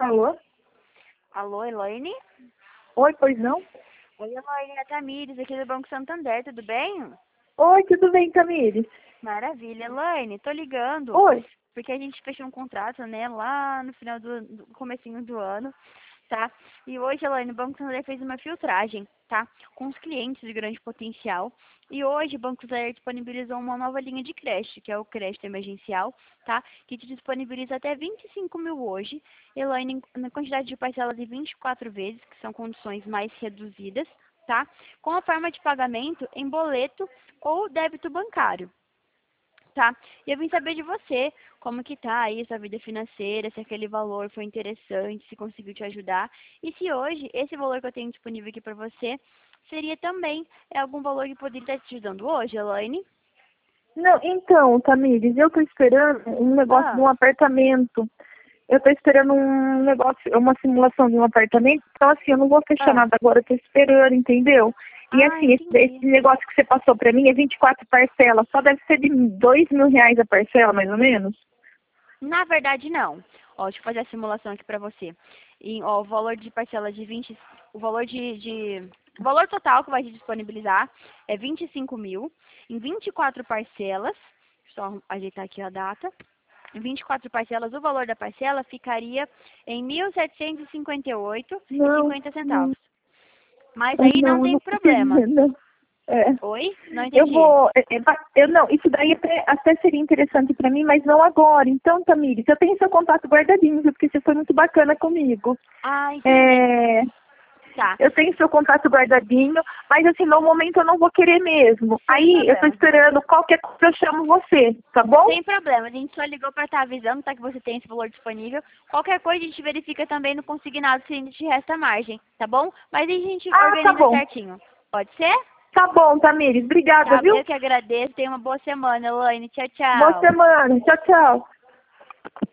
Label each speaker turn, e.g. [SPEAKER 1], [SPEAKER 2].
[SPEAKER 1] Alô?
[SPEAKER 2] Alô, Elaine?
[SPEAKER 1] Oi, pois não?
[SPEAKER 2] Oi, Elaine, é a Tamires, aqui do Banco Santander, tudo bem?
[SPEAKER 1] Oi, tudo bem, Tamires?
[SPEAKER 2] Maravilha, Elaine, tô ligando
[SPEAKER 1] Oi.
[SPEAKER 2] porque a gente fechou um contrato, né, lá no final do comecinho do ano, tá? E hoje, Elaine, o Banco Santander fez uma filtragem, tá? Com os clientes de grande potencial. E hoje o Banco Santander disponibilizou uma nova linha de crédito, que é o crédito emergencial, tá? Que te disponibiliza até 25 mil hoje, Elaine, na quantidade de parcelas de 24 vezes, que são condições mais reduzidas, tá? Com a forma de pagamento em boleto ou débito bancário. Tá? E eu vim saber de você, como que tá aí sua vida financeira, se aquele valor foi interessante, se conseguiu te ajudar. E se hoje, esse valor que eu tenho disponível aqui para você, seria também algum valor que poderia estar te ajudando hoje, Elaine?
[SPEAKER 1] Não, então, Tamires, eu tô esperando um negócio de
[SPEAKER 2] Ah,
[SPEAKER 1] um apartamento. Eu tô esperando um negócio, uma simulação de um apartamento. Então, assim, eu não vou fechar
[SPEAKER 2] ah,
[SPEAKER 1] nada agora, eu tô esperando, entendeu? E assim, esse
[SPEAKER 2] entendi.
[SPEAKER 1] negócio que você passou pra mim é 24 parcelas, só deve ser de R$ 2.000 a parcela, mais ou menos.
[SPEAKER 2] Na verdade, não. Ó, deixa eu fazer a simulação aqui para você. E, ó, o valor de parcela de 20, o valor o valor total que vai te disponibilizar é 25 mil em 24 parcelas. Só ajeitar aqui a data. Em 24 parcelas, o valor da parcela ficaria em 1.758,50
[SPEAKER 1] Não, não,
[SPEAKER 2] centavos. Mas aí não
[SPEAKER 1] não,
[SPEAKER 2] tem
[SPEAKER 1] não
[SPEAKER 2] problema.
[SPEAKER 1] precisa, não. É.
[SPEAKER 2] Oi? Não
[SPEAKER 1] Eu
[SPEAKER 2] entendi.
[SPEAKER 1] vou, eu não, isso daí até seria interessante para mim, mas não agora. Então, Tamires, eu tenho seu contato guardadinho, viu, porque você foi muito bacana comigo.
[SPEAKER 2] Ah, entendi.
[SPEAKER 1] É,
[SPEAKER 2] Tá.
[SPEAKER 1] eu tenho seu contato guardadinho, mas assim, no momento eu não vou querer mesmo.
[SPEAKER 2] Sem
[SPEAKER 1] Aí eu tô
[SPEAKER 2] problema.
[SPEAKER 1] esperando qualquer coisa, eu chamo você, tá bom?
[SPEAKER 2] Sem problema, a gente só ligou para estar avisando, tá, que você tem esse valor disponível. Qualquer coisa a gente verifica também no consignado se ainda te resta margem, tá bom? Mas aí a gente
[SPEAKER 1] Ah, tá
[SPEAKER 2] organiza
[SPEAKER 1] bom.
[SPEAKER 2] certinho. Pode ser?
[SPEAKER 1] Tá bom, Tamires. Obrigada,
[SPEAKER 2] Tá,
[SPEAKER 1] viu?
[SPEAKER 2] eu que agradeço. Tenha uma boa semana, Elaine. Tchau,
[SPEAKER 1] Boa
[SPEAKER 2] tchau.
[SPEAKER 1] semana. Tchau, tchau.